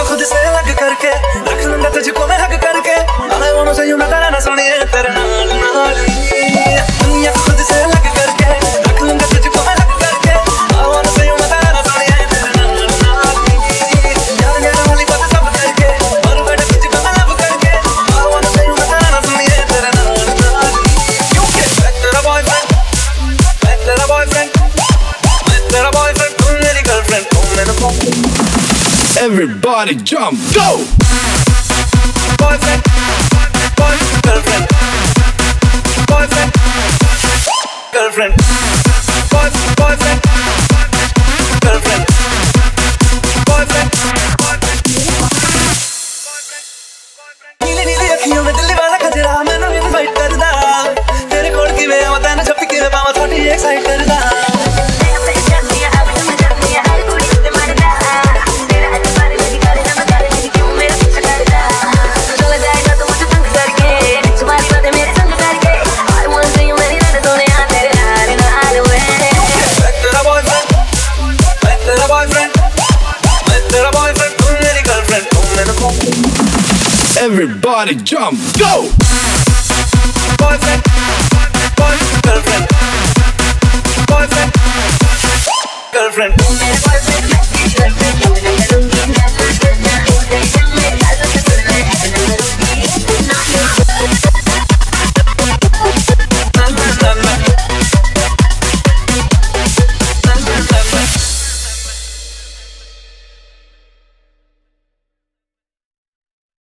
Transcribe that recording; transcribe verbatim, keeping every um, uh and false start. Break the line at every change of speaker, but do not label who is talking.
को खुद से अलग करके रख लूंगा तुझको मैं हक करके। I wanna say you ना तेरा ना सुनिए तेरे नाल नाल ही। दुनिया को खुद से अलग करके रख लूंगा तुझको मैं हक करके। I wanna say you ना तेरा ना सुनिए तेरे नाल नाल ही। यार यार वाली बात सब करके मर बैठे तुझको मैं लब करके। I wanna say you ना तेरा ना सुनिए तेरे नाल नाल ही। क्योंकि मैं तेरा बॉयफ्रेंड, मैं तेरा बॉयफ्रेंड, मैं तेरा बॉयफ्रेंड, तू मेरी गर्लफ्रेंड, तू मेरा boyfriend.
Everybody jump, go!
Boyfriend, boyfriend, girlfriend, boyfriend, girlfriend, boyfriend, boyfriend, girlfriend, boyfriend, boyfriend. नीली नीली अखियों में दिल्ली वाला खजरा मैंने इनवाइट कर दा। तेरे कोल की मैं आवाज़ ना छपी के मैं पावा थोड़ी एक्साइट कर दा।
Everybody jump, go!
Boyfriend, boyfriend, girlfriend, boyfriend, girlfriend.